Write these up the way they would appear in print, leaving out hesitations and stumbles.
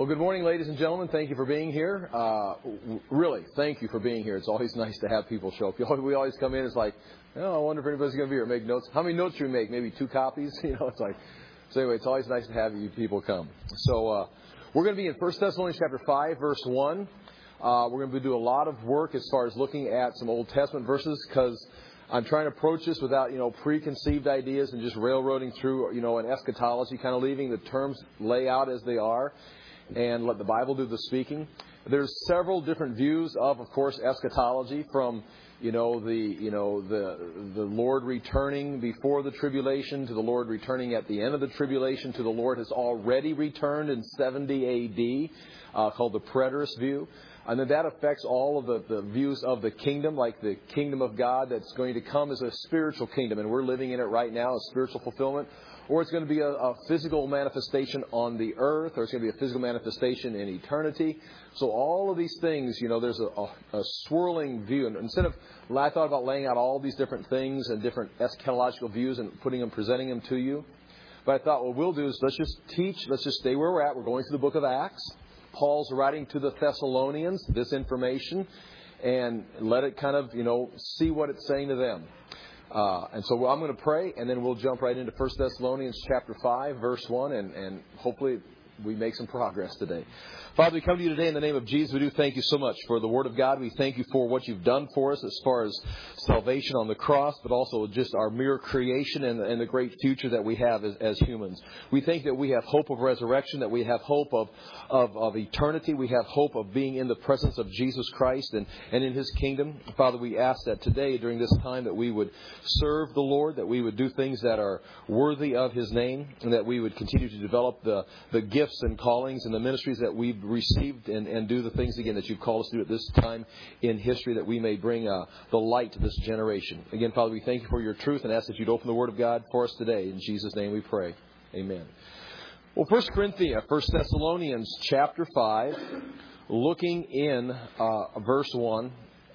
Well, good morning, ladies and gentlemen. Thank you for being here. Really, thank you for being here. It's always nice to have people show up. We always come in, it's like, oh, I wonder if anybody's going to be here. Make notes. How many notes do we make? Maybe 2 copies? It's like, so anyway, it's always nice to have you people come. So we're going to be in 1 Thessalonians chapter 5, verse 1. We're going to do a lot of work as far as looking at some Old Testament verses because I'm trying to approach this without, preconceived ideas and just railroading through, an eschatology, kind of leaving the terms lay out as they are and let the Bible do the speaking. There's several different views of course, eschatology from, the Lord returning before the tribulation to the Lord returning at the end of the tribulation to the Lord has already returned in 70 A.D., called the preterist view. And then that affects all of the views of the kingdom, like the kingdom of God that's going to come as a spiritual kingdom. And we're living in it right now, a spiritual fulfillment. Or it's going to be a physical manifestation on the earth, or it's going to be a physical manifestation in eternity. So all of these things, there's a swirling view. And I thought about laying out all these different things and different eschatological views and presenting them to you. But I thought what we'll do is let's just stay where we're at. We're going through the book of Acts. Paul's writing to the Thessalonians this information and let it kind of, see what it's saying to them. And so I'm going to pray, and then we'll jump right into 1 Thessalonians chapter 5, verse 1, and hopefully we make some progress today. Father, we come to you today in the name of Jesus. We do thank you so much for the Word of God. We thank you for what you've done for us as far as salvation on the cross, but also just our mere creation and the great future that we have as humans. We think that we have hope of resurrection, that we have hope of eternity. We have hope of being in the presence of Jesus Christ and in His kingdom. Father, we ask that today, during this time, that we would serve the Lord, that we would do things that are worthy of His name, and that we would continue to develop the gifts and callings and the ministries that we've received and do the things again that you've called us to do at this time in history, that we may bring the light to this generation. Again, Father, we thank you for your truth and ask that you'd open the Word of God for us today. In Jesus' name we pray. Amen. Well, 1 Thessalonians chapter 5, looking in verse 1,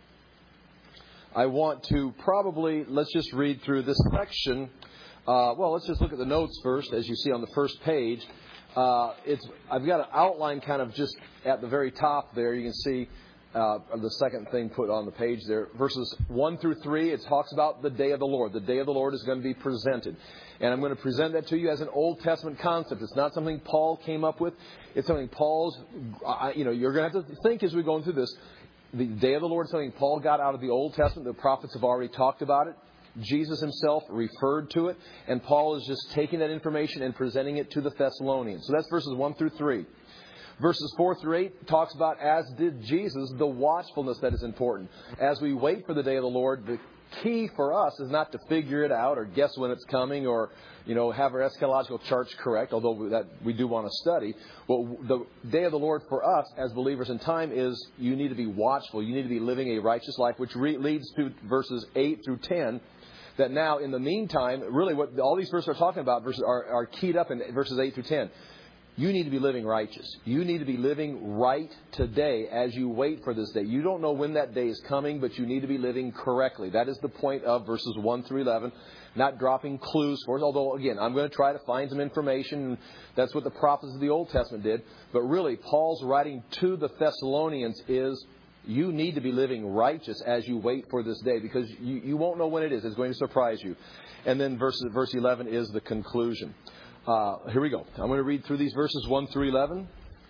I want to let's just read through this section. Let's just look at the notes first, as you see on the first page. I've got an outline kind of just at the very top there. You can see the second thing put on the page there. Verses 1 through 3, it talks about the day of the Lord. The day of the Lord is going to be presented. And I'm going to present that to you as an Old Testament concept. It's not something Paul came up with. It's something Paul's, you're going to have to think as we're going through this. The day of the Lord is something Paul got out of the Old Testament. The prophets have already talked about it. Jesus himself referred to it, and Paul is just taking that information and presenting it to the Thessalonians. So that's verses 1 through 3. Verses 4 through 8 talks about, as did Jesus, the watchfulness that is important. As we wait for the day of the Lord, the key for us is not to figure it out or guess when it's coming or, have our eschatological charts correct, although that we do want to study. Well, the day of the Lord for us as believers in time is you need to be watchful. You need to be living a righteous life, which leads to verses 8 through 10. That now, in the meantime, really what all these verses are talking about are keyed up in verses 8 through 10. You need to be living righteous. You need to be living right today as you wait for this day. You don't know when that day is coming, but you need to be living correctly. That is the point of verses 1 through 11. Not dropping clues for us, although, again, I'm going to try to find some information. That's what the prophets of the Old Testament did. But really, Paul's writing to the Thessalonians is, you need to be living righteous as you wait for this day, because you won't know when it is. It's going to surprise you. And then verse 11 is the conclusion. Here we go. I'm going to read through these verses 1 through 11.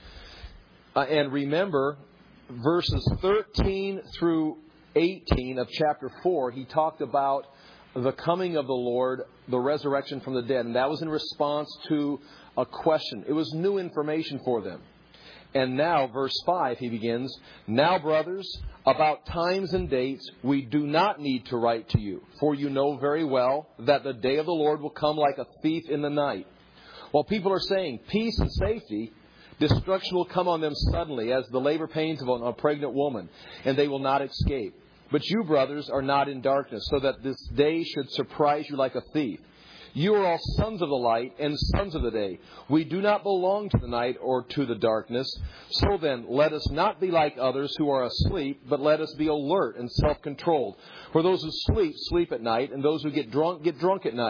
And remember, verses 13 through 18 of chapter 4, he talked about the coming of the Lord, the resurrection from the dead. And that was in response to a question. It was new information for them. And now, verse 5, he begins, "Now, brothers, about times and dates we do not need to write to you, for you know very well that the day of the Lord will come like a thief in the night. While people are saying peace and safety, destruction will come on them suddenly as the labor pains of a pregnant woman, and they will not escape. But you, brothers, are not in darkness, so that this day should surprise you like a thief. You are all sons of the light and sons of the day. We do not belong to the night or to the darkness. So then, let us not be like others who are asleep, but let us be alert and self-controlled. For those who sleep, sleep at night, and those who get drunk at night.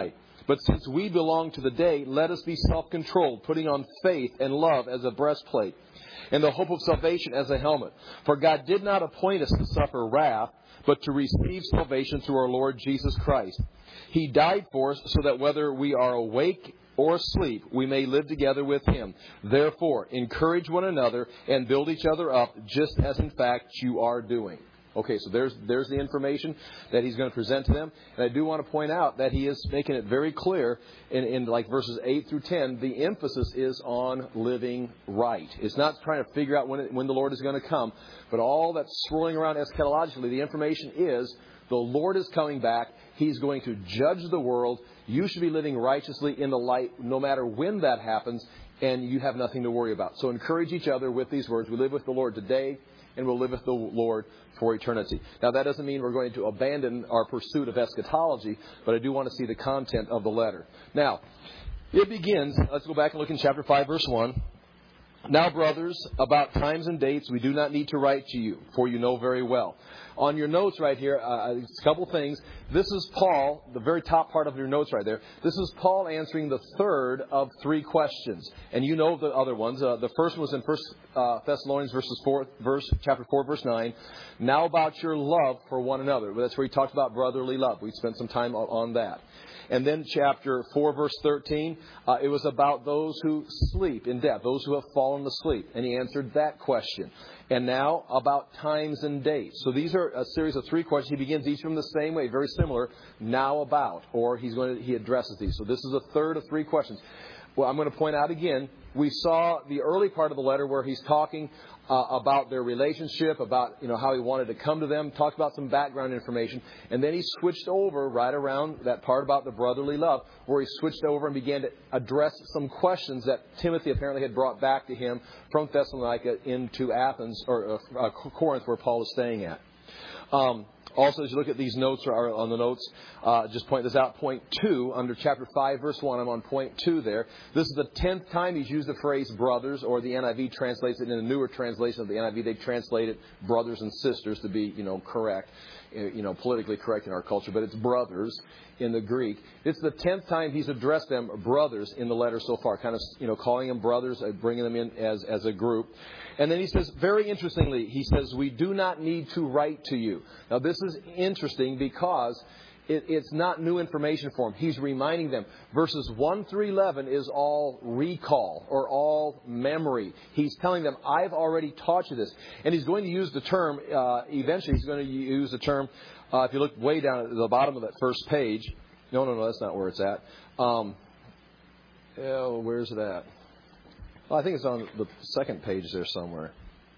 But since we belong to the day, let us be self-controlled, putting on faith and love as a breastplate, and the hope of salvation as a helmet. For God did not appoint us to suffer wrath, but to receive salvation through our Lord Jesus Christ. He died for us so that whether we are awake or asleep, we may live together with Him. Therefore, encourage one another and build each other up, just as in fact you are doing. Okay, so there's the information that he's going to present to them. And I do want to point out that he is making it very clear in like verses 8 through 10, the emphasis is on living right. It's not trying to figure out when the Lord is going to come, but all that's swirling around eschatologically, the information is the Lord is coming back. He's going to judge the world. You should be living righteously in the light no matter when that happens, and you have nothing to worry about. So encourage each other with these words. We live with the Lord today, and we'll live with the Lord for eternity. Now, that doesn't mean we're going to abandon our pursuit of eschatology, but I do want to see the content of the letter. Now, it begins, let's go back and look in chapter 5, verse 1. Now, brothers, about times and dates we do not need to write to you, for you know very well. On your notes right here, a couple things. This is Paul, the very top part of your notes right there. This is Paul answering the third of three questions. And you know the other ones. The first one was in 1 Thessalonians chapter 4, verse 9. Now about your love for one another. Well, that's where he talked about brotherly love. We spent some time on that. And then chapter 4, verse 13, it was about those who sleep in death, those who have fallen asleep. And he answered that question. And now about times and dates. So these are a series of three questions. He begins each of them the same way, very similar. Now about, or he addresses these. So this is a third of three questions. Well, I'm going to point out again, we saw the early part of the letter where he's talking about their relationship, about how he wanted to come to them, talked about some background information, and then he switched over right around that part about the brotherly love, where he switched over and began to address some questions that Timothy apparently had brought back to him from Thessalonica into Athens, or Corinth, where Paul is staying at. Also, as you look at these notes or on the notes, just point this out. Point 2, under chapter 5, verse 1, I'm on point 2 there. This is the 10th time he's used the phrase brothers, or the NIV translates it in a newer translation of the NIV. They translate it brothers and sisters to be, correct, politically correct in our culture, but it's brothers in the Greek. It's the 10th time he's addressed them brothers in the letter so far, kind of, calling them brothers, bringing them in as a group. And then he says, very interestingly, he says, we do not need to write to you. Now, this is interesting because it's not new information for him. He's reminding them. Verses 1 through 11 is all recall or all memory. He's telling them, I've already taught you this. And he's going to use the term, eventually he's going to use the term, if you look way down at the bottom of that first page. No, that's not where it's at. Where's it at? Well, I think it's on the second page there somewhere.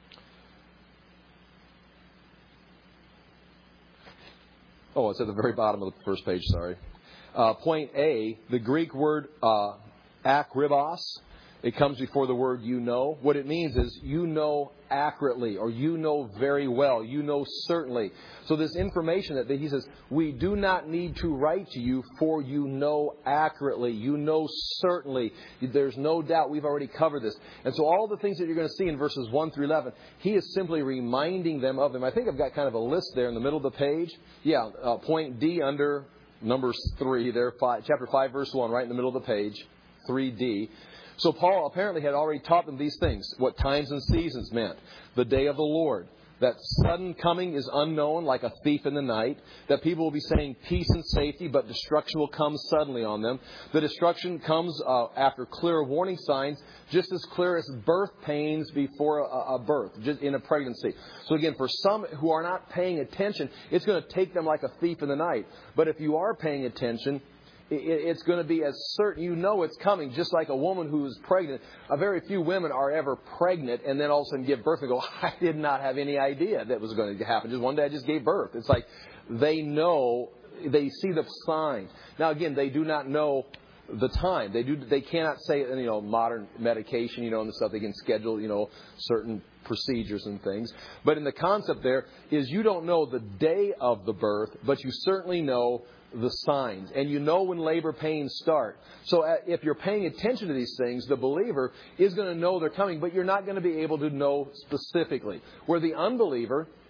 Oh, it's at the very bottom of the first page, sorry. Point A, the Greek word akribos, it comes before the word you know. What it means is you know accurately, or you know very well, you know certainly. So this information that he says, we do not need to write to you, for you know accurately, you know certainly. There's no doubt we've already covered this. And so all the things that you're going to see in verses 1 through 11, he is simply reminding them of them. I think I've got kind of a list there in the middle of the page. Yeah, point D under Numbers 3 there, chapter 5, verse 1, right in the middle of the page, 3D. So Paul apparently had already taught them these things, what times and seasons meant, the day of the Lord, that sudden coming is unknown like a thief in the night, that people will be saying peace and safety, but destruction will come suddenly on them. The destruction comes after clear warning signs, just as clear as birth pains before a birth, just in a pregnancy. So again, for some who are not paying attention, it's going to take them like a thief in the night. But if you are paying attention, it's going to be as certain, it's coming, just like a woman who is pregnant. Very few women are ever pregnant and then all of a sudden give birth and go, I did not have any idea that was going to happen. Just one day I just gave birth. It's like they know, they see the signs. Now again, they do not know the time. They cannot say, modern medication, and the stuff. They can schedule, certain procedures and things. But in the concept there is you don't know the day of the birth, but you certainly know the signs. And you know when labor pains start. So if you're paying attention to these things, the believer is going to know they're coming, but you're not going to be able to know specifically. Where the unbeliever,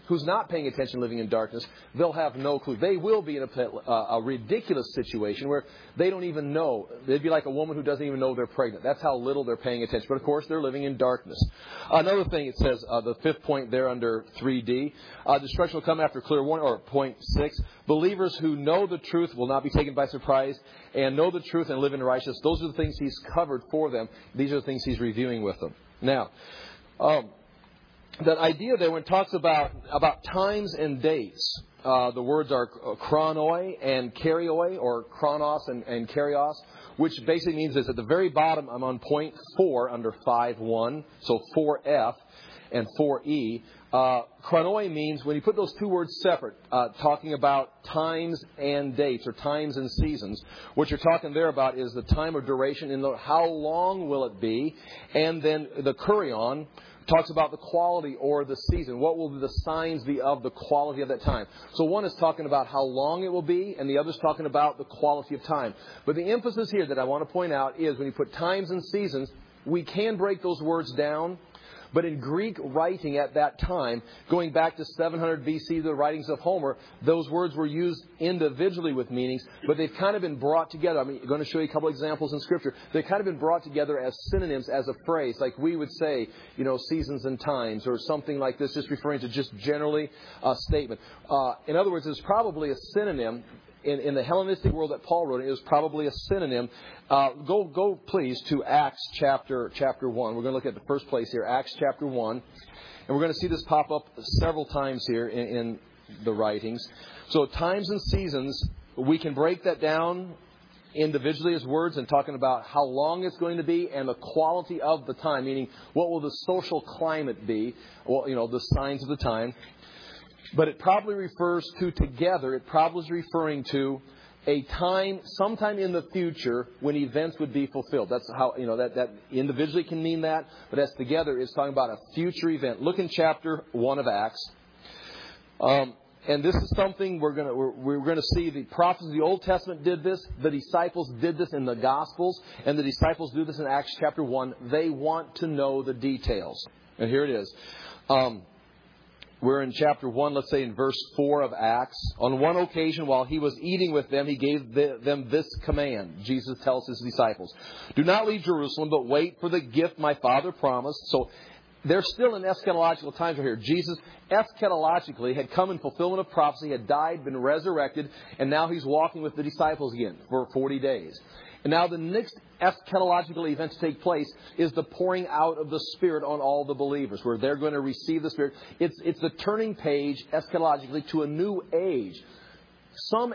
who's not paying attention, living in darkness, they'll have no clue. They will be in a ridiculous situation where they don't even know. They'd be like a woman who doesn't even know they're pregnant. That's how little they're paying attention. But, of course, they're living in darkness. Another thing it says, the fifth point there under 3D, destruction will come after clear warning, or point 6. Believers who know the truth will not be taken by surprise and know the truth and live in righteousness. Those are the things he's covered for them. These are the things he's reviewing with them. Now, that idea there when it talks about times and dates, the words are chronoi and kerioi, or chronos and kerios, which basically means this. At the very bottom, I'm on point 4 under 5.1, so 4F and 4E. Chronoi means, when you put those two words separate, talking about times and dates, or times and seasons, what you're talking there about is the time of duration, and how long will it be, and then the kurion talks about the quality or the season. What will the signs be of the quality of that time? So one is talking about how long it will be, and the other is talking about the quality of time. But the emphasis here that I want to point out is when you put times and seasons, we can break those words down. But in Greek writing at that time, going back to 700 BC, the writings of Homer, those words were used individually with meanings, but they've kind of been brought together. I'm going to show you a couple examples in Scripture. They've kind of been brought together as synonyms, as a phrase, like we would say, seasons and times, or something like this, just referring to just generally a statement. In other words, it's probably a synonym. In the Hellenistic world that Paul wrote, it was probably a synonym. Go please to Acts chapter 1. We're going to look at the first place here, Acts chapter 1. And we're going to see this pop up several times here in the writings. So times and seasons, we can break that down individually as words and talking about how long it's going to be and the quality of the time, meaning what will the social climate be, the signs of the time. But it probably refers to together, it probably is referring to a time, sometime in the future, when events would be fulfilled. That's how, that individually can mean that, but as together, it's talking about a future event. Look in chapter 1 of Acts. And this is something we're going to see. The prophets of the Old Testament did this. The disciples did this in the Gospels. And the disciples do this in Acts chapter 1. They want to know the details. And here it is. We're in chapter 1, let's say in verse 4 of Acts. On one occasion, while he was eating with them, he gave them this command. Jesus tells his disciples, "Do not leave Jerusalem, but wait for the gift my Father promised." So they're still in eschatological times right here. Jesus, eschatologically, had come in fulfillment of prophecy, had died, been resurrected, and now he's walking with the disciples again for 40 days. And now the next eschatological event to take place is the pouring out of the Spirit on all the believers, where they're going to receive the Spirit. It's the turning page eschatologically to a new age. Some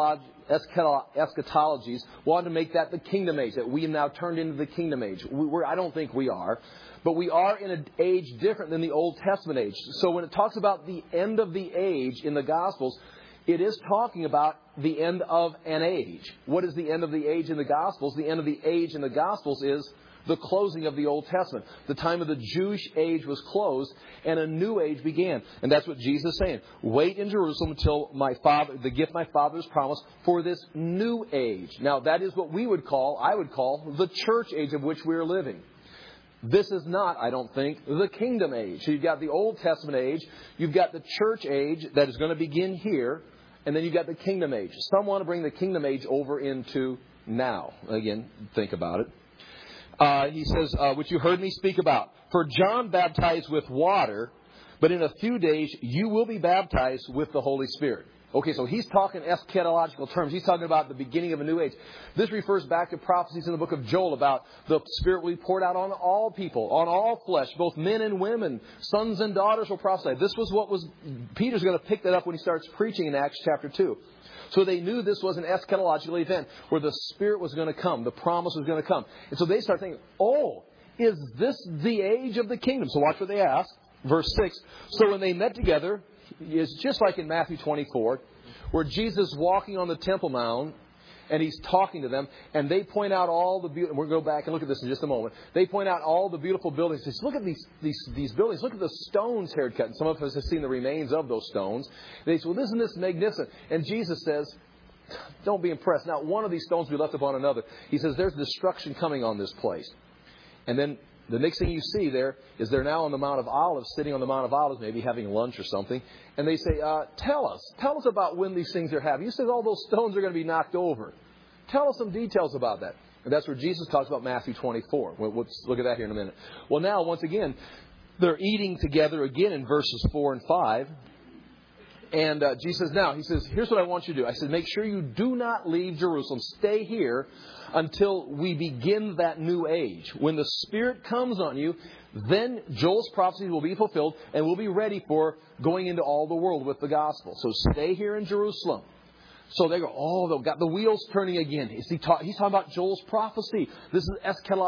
eschatologies want to make that the kingdom age, that we have now turned into the kingdom age. I don't think we are. But we are in an age different than the Old Testament age. So when it talks about the end of the age in the Gospels, it is talking about the end of an age. What is the end of the age in the Gospels? The end of the age in the Gospels is the closing of the Old Testament. The time of the Jewish age was closed and a new age began. And that's what Jesus is saying. Wait in Jerusalem until the gift my Father has promised for this new age. Now that is what I would call the church age of which we are living. This is not, I don't think, the kingdom age. So you've got the Old Testament age, you've got the church age that is going to begin here, and then you've got the kingdom age. Some want to bring the kingdom age over into now. Again, think about it. He says, which you heard me speak about. For John baptized with water, but in a few days you will be baptized with the Holy Spirit. Okay, so he's talking eschatological terms. He's talking about the beginning of a new age. This refers back to prophecies in the book of Joel about the Spirit will be poured out on all people, on all flesh, both men and women. Sons and daughters will prophesy. This was Peter's going to pick that up when he starts preaching in Acts chapter 2. So they knew this was an eschatological event where the Spirit was going to come. The promise was going to come. And so they start thinking, is this the age of the kingdom? So watch what they ask. Verse 6. So when they met together, it's just like in Matthew 24, where Jesus is walking on the Temple Mount, and he's talking to them, and they point out all the beautiful... We'll go back and look at this in just a moment. They point out all the beautiful buildings. They say, look at these buildings. Look at the stones here cut. And some of us have seen the remains of those stones. They say, well, isn't this magnificent? And Jesus says, don't be impressed. Not one of these stones will be left upon another. He says, there's destruction coming on this place. And then the next thing you see there is they're now on the Mount of Olives, sitting on the Mount of Olives, maybe having lunch or something. And they say, tell us about when these things are happening. You said all those stones are going to be knocked over. Tell us some details about that. And that's where Jesus talks about Matthew 24. Let's look at that here in a minute. Well, now, once again, they're eating together again in verses 4 and 5. And Jesus says, here's what I want you to do. I said, make sure you do not leave Jerusalem. Stay here until we begin that new age. When the Spirit comes on you, then Joel's prophecies will be fulfilled and we'll be ready for going into all the world with the gospel. So stay here in Jerusalem. So they go, they've got the wheels turning again. He's talking about Joel's prophecy. This is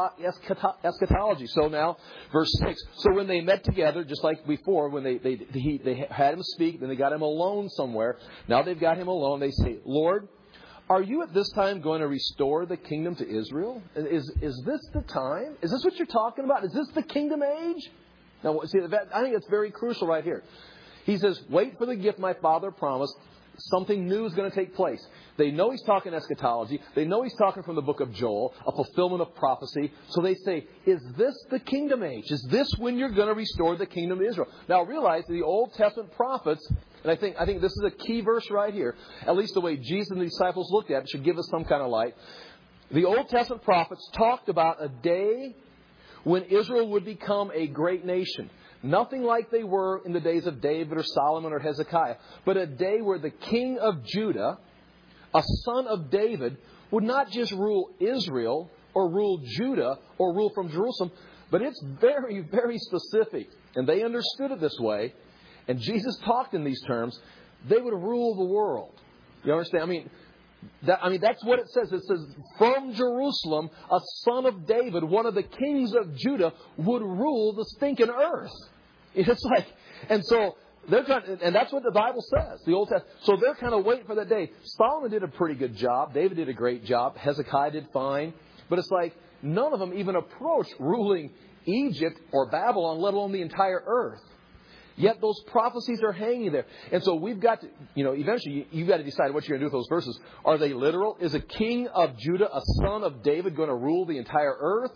eschatology. So now, verse 6. So when they met together, just like before, when they had him speak, then they got him alone somewhere. Now they've got him alone. They say, Lord, are you at this time going to restore the kingdom to Israel? Is this the time? Is this what you're talking about? Is this the kingdom age? Now, see, I think it's very crucial right here. He says, wait for the gift my Father promised. Something new is going to take place. They know he's talking eschatology. They know he's talking from the book of Joel, a fulfillment of prophecy. So they say, is this the kingdom age? Is this when you're going to restore the kingdom to Israel? Now realize the Old Testament prophets, and I think this is a key verse right here, at least the way Jesus and the disciples looked at it should give us some kind of light. The Old Testament prophets talked about a day when Israel would become a great nation. Nothing like they were in the days of David or Solomon or Hezekiah, but a day where the king of Judah, a son of David, would not just rule Israel or rule Judah or rule from Jerusalem, but it's very, very specific. And they understood it this way. And Jesus talked in these terms. They would rule the world. You understand? That's what it says. It says, from Jerusalem, a son of David, one of the kings of Judah, would rule the stinking earth. It's like, and so they're trying, and that's what the Bible says, the Old Testament. So they're kind of waiting for that day. Solomon did a pretty good job. David did a great job. Hezekiah did fine. But it's like none of them even approached ruling Egypt or Babylon, let alone the entire earth. Yet those prophecies are hanging there. And so we've got to, eventually you've got to decide what you're going to do with those verses. Are they literal? Is a king of Judah, a son of David, going to rule the entire earth?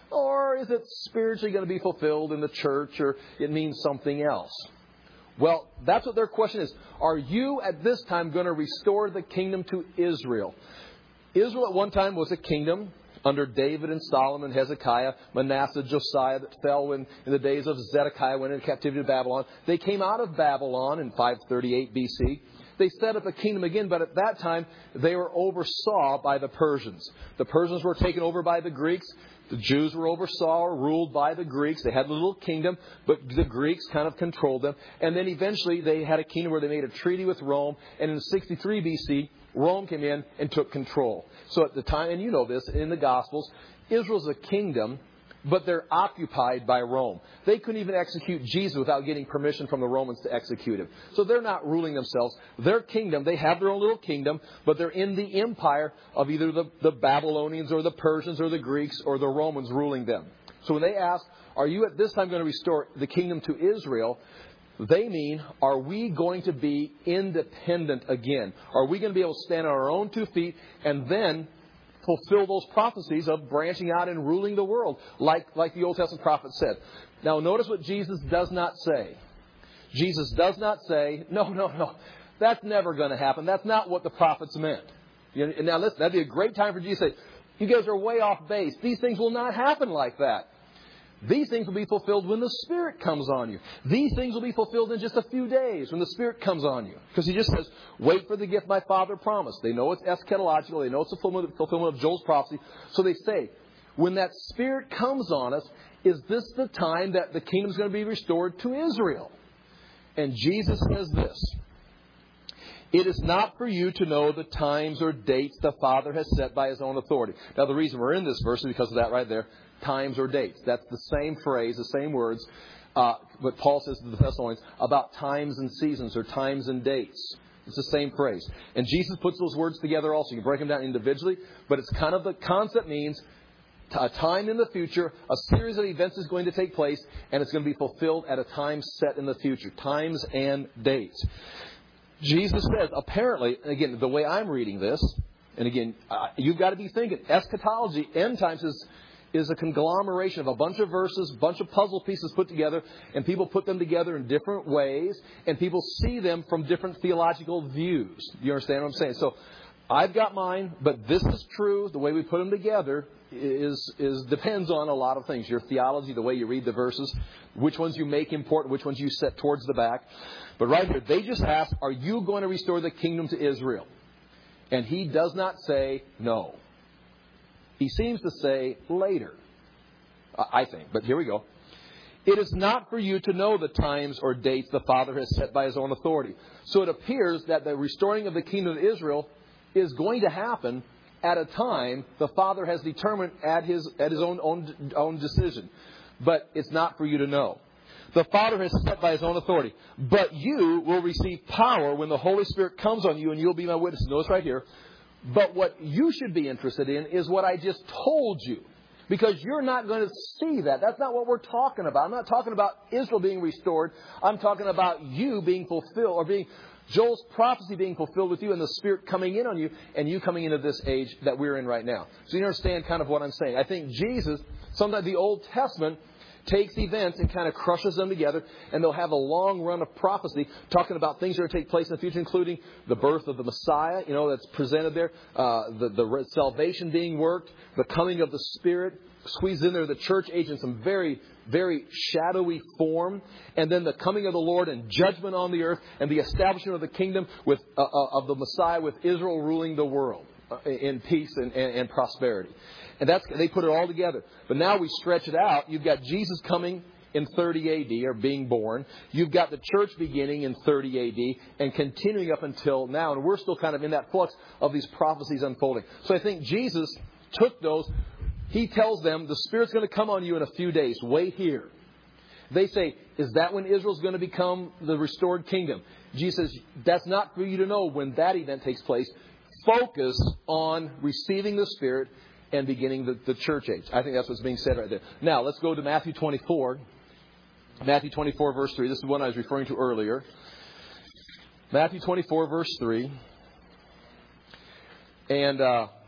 Or is it spiritually going to be fulfilled in the church, or it means something else? Well, that's what their question is. Are you at this time going to restore the kingdom to Israel? Israel at one time was a kingdom under David and Solomon, Hezekiah, Manasseh, Josiah, that fell in the days of Zedekiah, went into captivity to Babylon. They came out of Babylon in 538 BC. They set up a kingdom again, but at that time they were oversaw by the Persians. The Persians were taken over by the Greeks. The Jews were oversaw or ruled by the Greeks. They had a little kingdom, but the Greeks kind of controlled them. And then eventually they had a kingdom where they made a treaty with Rome. And in 63 BC, Rome came in and took control. So at the time, and you know this, in the Gospels, Israel's a kingdom, but they're occupied by Rome. They couldn't even execute Jesus without getting permission from the Romans to execute him. So they're not ruling themselves. Their kingdom, they have their own little kingdom, but they're in the empire of either the Babylonians or the Persians or the Greeks or the Romans ruling them. So when they ask, are you at this time going to restore the kingdom to Israel? They mean, are we going to be independent again? Are we going to be able to stand on our own 2 feet and then fulfill those prophecies of branching out and ruling the world, like the Old Testament prophet said? Now, notice what Jesus does not say. Jesus does not say, no, that's never going to happen. That's not what the prophets meant. Now, listen, that'd be a great time for Jesus to say, you guys are way off base. These things will not happen like that. These things will be fulfilled when the Spirit comes on you. These things will be fulfilled in just a few days when the Spirit comes on you. Because he just says, wait for the gift my Father promised. They know it's eschatological. They know it's a fulfillment of Joel's prophecy. So they say, when that Spirit comes on us, is this the time that the kingdom is going to be restored to Israel? And Jesus says this, it is not for you to know the times or dates the Father has set by his own authority. Now, the reason we're in this verse is because of that right there. Times or dates. That's the same phrase, the same words, what Paul says to the Thessalonians about times and seasons or times and dates. It's the same phrase. And Jesus puts those words together also. You can break them down individually, but it's kind of the concept means a time in the future, a series of events is going to take place, and it's going to be fulfilled at a time set in the future. Times and dates. Jesus says, apparently, again, the way I'm reading this, and again, you've got to be thinking, eschatology, end times is a conglomeration of a bunch of verses, a bunch of puzzle pieces put together, and people put them together in different ways, and people see them from different theological views. Do you understand what I'm saying? So I've got mine, but this is true. The way we put them together depends on a lot of things. Your theology, the way you read the verses, which ones you make important, which ones you set towards the back. But right here, they just ask, are you going to restore the kingdom to Israel? And he does not say no. He seems to say later, I think. But here we go. It is not for you to know the times or dates the Father has set by His own authority. So it appears that the restoring of the kingdom of Israel is going to happen at a time the Father has determined at His own decision. But it's not for you to know. The Father has set by His own authority. But you will receive power when the Holy Spirit comes on you, and you'll be my witnesses. Notice right here. But what you should be interested in is what I just told you. Because you're not going to see that. That's not what we're talking about. I'm not talking about Israel being restored. I'm talking about you being fulfilled, or Joel's prophecy being fulfilled with you, and the Spirit coming in on you, and you coming into this age that we're in right now. So you understand kind of what I'm saying. I think Jesus, sometimes the Old Testament, takes events and kind of crushes them together, and they'll have a long run of prophecy talking about things that are going to take place in the future, including the birth of the Messiah, that's presented there, the salvation being worked, the coming of the Spirit, squeezed in there the church age in some very, very shadowy form, and then the coming of the Lord and judgment on the earth, and the establishment of the kingdom of the Messiah with Israel ruling the world in peace and prosperity. And they put it all together. But now we stretch it out. You've got Jesus coming in 30 A.D., or being born. You've got the church beginning in 30 A.D. and continuing up until now. And we're still kind of in that flux of these prophecies unfolding. So I think Jesus took those. He tells them, the Spirit's going to come on you in a few days. Wait here. They say, is that when Israel's going to become the restored kingdom? Jesus says, that's not for you to know when that event takes place. Focus on receiving the Spirit and beginning the church age. I think that's what's being said right there. Now, let's go to Matthew 24. Matthew 24, verse 3. This is one I was referring to earlier. Matthew 24, verse 3. And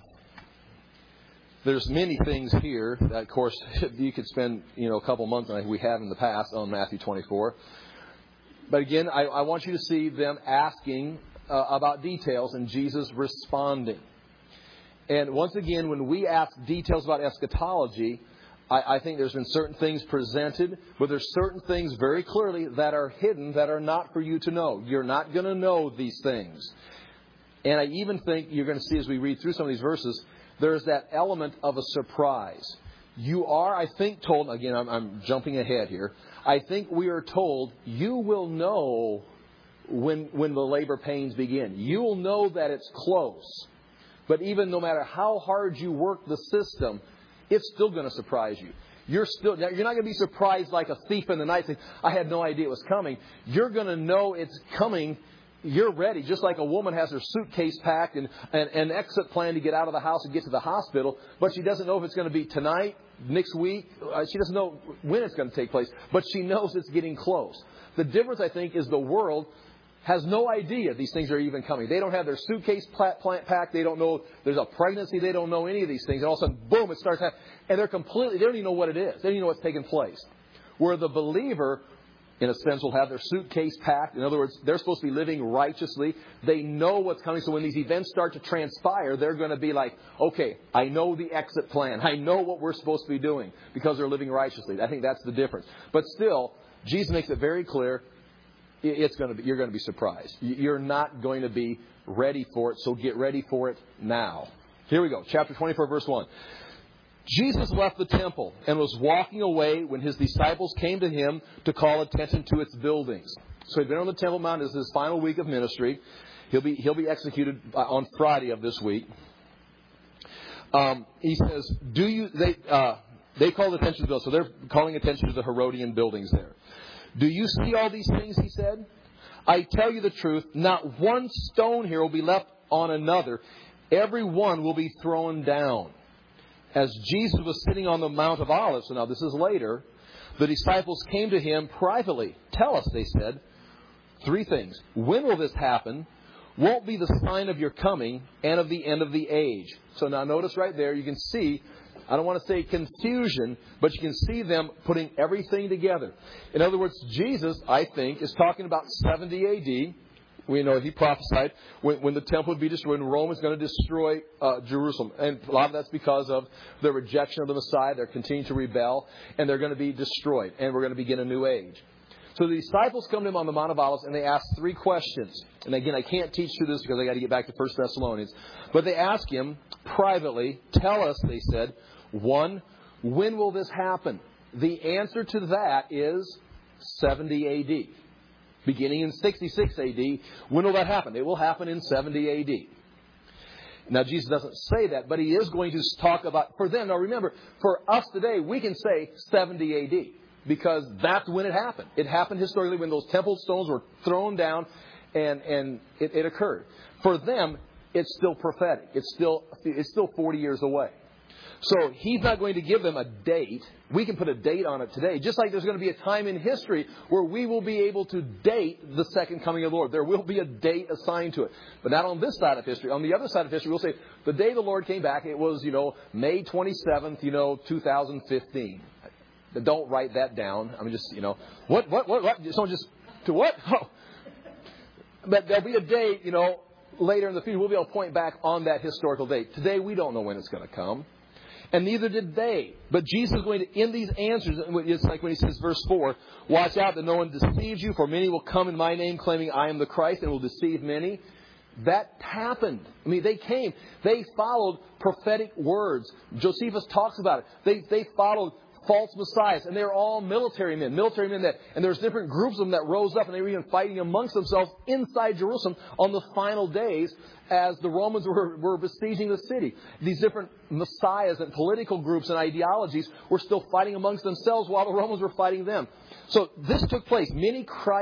there's many things here that, of course, you could spend a couple months, like we have in the past, on Matthew 24. But again, I want you to see them asking about details and Jesus responding. And once again, when we ask details about eschatology, I think there's been certain things presented, but there's certain things very clearly that are hidden, that are not for you to know. You're not going to know these things. And I even think you're going to see as we read through some of these verses, there's that element of a surprise. You are, I think, told, again, I'm jumping ahead here. I think we are told you will know when the labor pains begin. You will know that it's close. But even no matter how hard you work the system, it's still going to surprise you. You're not going to be surprised like a thief in the night saying, I had no idea it was coming. You're going to know it's coming. You're ready. Just like a woman has her suitcase packed and an exit plan to get out of the house and get to the hospital, but she doesn't know if it's going to be tonight, next week. She doesn't know when it's going to take place, but she knows it's getting close. The difference, I think, is the world has no idea these things are even coming. They don't have their suitcase packed. They don't know there's a pregnancy. They don't know any of these things. And all of a sudden, boom, it starts happening. And they don't even know what it is. They don't even know what's taking place. Where the believer, in a sense, will have their suitcase packed. In other words, they're supposed to be living righteously. They know what's coming. So when these events start to transpire, they're going to be like, okay, I know the exit plan. I know what we're supposed to be doing because they're living righteously. I think that's the difference. But still, Jesus makes it very clear. You're going to be surprised. You're not going to be ready for it, so get ready for it now. Here we go. Chapter 24, verse 1. Jesus left the temple and was walking away when his disciples came to him to call attention to its buildings. So he'd been on the Temple Mount. This is his final week of ministry. He'll be executed on Friday of this week. He says, they called attention to the buildings. So they're calling attention to the Herodian buildings there. Do you see all these things, he said? I tell you the truth, not one stone here will be left on another. Every one will be thrown down. As Jesus was sitting on the Mount of Olives, so now this is later, the disciples came to him privately. Tell us, they said, 3 things. When will this happen? Won't be the sign of your coming and of the end of the age. So now notice right there, you can see I don't want to say confusion, but you can see them putting everything together. In other words, Jesus, I think, is talking about 70 A.D. We know he prophesied when the temple would be destroyed, when Rome is going to destroy Jerusalem. And a lot of that's because of the rejection of the Messiah. They're continuing to rebel, and they're going to be destroyed. And we're going to begin a new age. So the disciples come to him on the Mount of Olives, and they ask 3 questions. And again, I can't teach through this because I got to get back to 1 Thessalonians. But they ask him privately, tell us, they said, 1, when will this happen? The answer to that is 70 A.D. Beginning in 66 A.D., when will that happen? It will happen in 70 A.D. Now, Jesus doesn't say that, but he is going to talk about, for them, now remember, for us today, we can say 70 A.D. because that's when it happened. It happened historically when those temple stones were thrown down and it occurred. For them, it's still prophetic. It's still 40 years away. So he's not going to give them a date. We can put a date on it today. Just like there's going to be a time in history where we will be able to date the second coming of the Lord. There will be a date assigned to it. But not on this side of history. On the other side of history, we'll say the day the Lord came back, it was, May 27th, 2015. Don't write that down. I mean, just, what? Someone just, to what? Oh. But there'll be a date, later in the future. We'll be able to point back on that historical date. Today, we don't know when it's going to come. And neither did they. But Jesus is going to end these answers. It's like when he says, verse 4, watch out that no one deceives you, for many will come in my name claiming I am the Christ and will deceive many. That happened. I mean, they came. They followed prophetic words. Josephus talks about it. They followed false messiahs, and they're all military men and there's different groups of them that rose up, and they were even fighting amongst themselves inside Jerusalem on the final days as the Romans were besieging the city. These different messiahs and political groups and ideologies were still fighting amongst themselves while the Romans were fighting them. So this took place. Many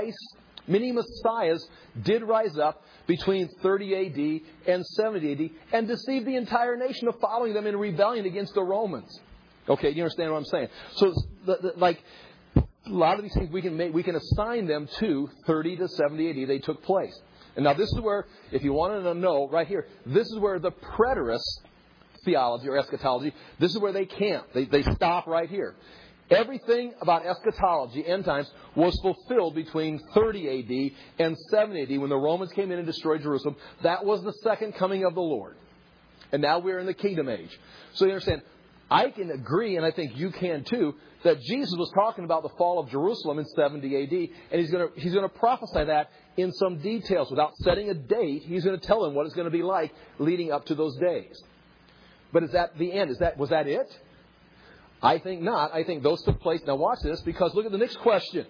messiahs did rise up between 30 A.D. and 70 A.D. and deceived the entire nation of following them in rebellion against the Romans. Okay, you understand what I'm saying? So, like, a lot of these things we can assign them to 30 to 70 A.D. They took place. And now this is where, if you wanted to know, right here, this is where the preterist theology or eschatology, this is where they camp. They stop right here. Everything about eschatology, end times, was fulfilled between 30 A.D. and 70 A.D. when the Romans came in and destroyed Jerusalem. That was the second coming of the Lord. And now we're in the kingdom age. So you understand, I can agree, and I think you can too, that Jesus was talking about the fall of Jerusalem in 70 A.D., and he's going to prophesy that in some details. Without setting a date, he's going to tell them what it's going to be like leading up to those days. But is that the end? Was that it? I think not. I think those took place. Now watch this, because look at the next question.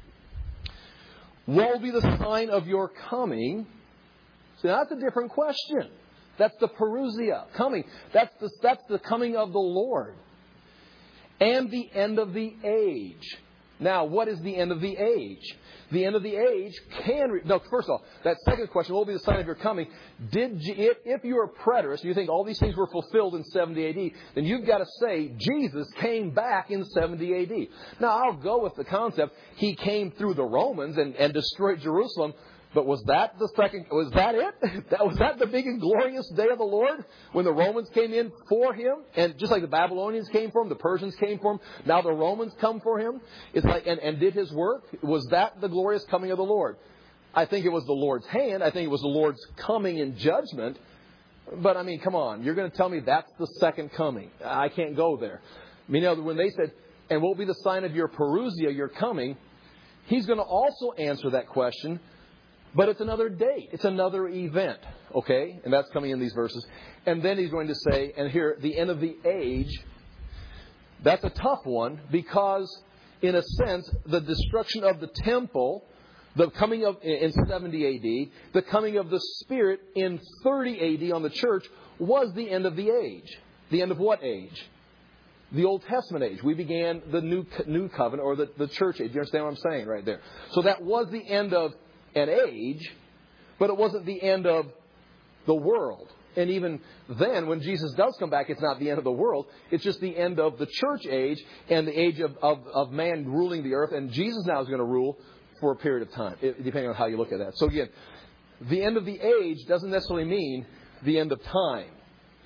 What will be the sign of your coming? See, that's a different question. That's the parousia, coming. That's the coming of the Lord. And the end of the age. Now, what is the end of the age? The end of the age first of all, that second question, what will be the sign of your coming? If you're a preterist, you think all these things were fulfilled in 70 A.D., then you've got to say Jesus came back in 70 A.D. Now, I'll go with the concept he came through the Romans and destroyed Jerusalem. But was that it? Was that the big and glorious day of the Lord when the Romans came in for him? And just like the Babylonians came for him, the Persians came for him, now the Romans come for him. It's like, and did his work? Was that the glorious coming of the Lord? I think it was the Lord's hand. I think it was the Lord's coming in judgment. But I mean, come on. You're going to tell me that's the second coming. I can't go there. I mean, when they said, and what will be the sign of your parousia, your coming? He's going to also answer that question. But it's another date. It's another event. Okay? And that's coming in these verses. And then he's going to say, and here, the end of the age, that's a tough one because, in a sense, the destruction of the temple, the coming of, in 70 A.D., the coming of the Spirit in 30 A.D. on the church was the end of the age. The end of what age? The Old Testament age. We began the new covenant, or the church age. You understand what I'm saying right there? So that was the end of an age, but it wasn't the end of the world. And even then, when Jesus does come back, it's not the end of the world. It's just the end of the church age and the age of man ruling the earth. And Jesus now is going to rule for a period of time, depending on how you look at that. So again, the end of the age doesn't necessarily mean the end of time.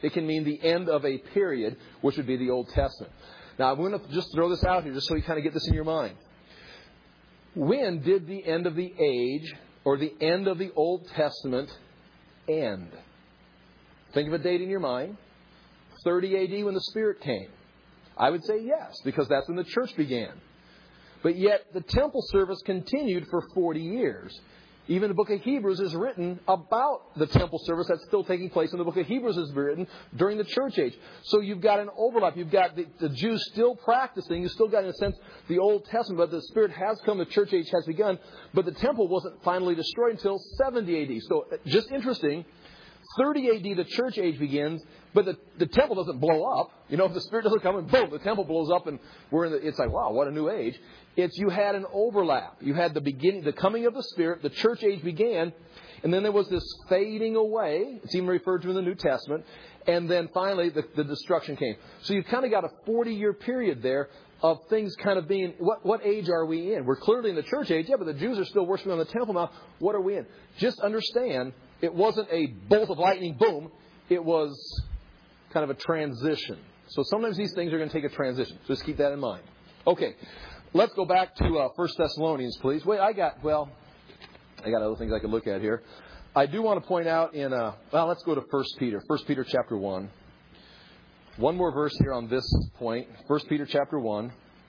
It can mean the end of a period, which would be the Old Testament. Now, I'm going to just throw this out here just so you kind of get this in your mind. When did the end of the age or the end of the Old Testament end? Think of a date in your mind. 30 A.D. when the Spirit came. I would say yes, because that's when the church began. But yet the temple service continued for 40 years. Even the book of Hebrews is written about the temple service that's still taking place. And the book of Hebrews is written during the church age. So you've got an overlap. You've got the Jews still practicing. You've still got, in a sense, the Old Testament. But the Spirit has come. The church age has begun. But the temple wasn't finally destroyed until 70 A.D. So just interesting. 30 A.D. the church age begins. But the temple doesn't blow up. You know, if the Spirit doesn't come and boom, the temple blows up and it's like, wow, what a new age. You had an overlap. You had the beginning, the coming of the Spirit, the church age began, and then there was this fading away. It's even referred to in the New Testament. And then finally the destruction came. So you've kind of got a 40-year period there of things kind of being, what age are we in? We're clearly in the church age, yeah, but the Jews are still worshiping on the temple now. What are we in? Just understand, it wasn't a bolt of lightning, boom. It was kind of a transition. So sometimes these things are going to take a transition. So just keep that in mind. Okay, let's go back to 1 Thessalonians, please. Wait, I got other things I could look at here. I do want to point out let's go to 1 Peter. 1 Peter chapter 1. One more verse here on this point. 1 Peter chapter 1.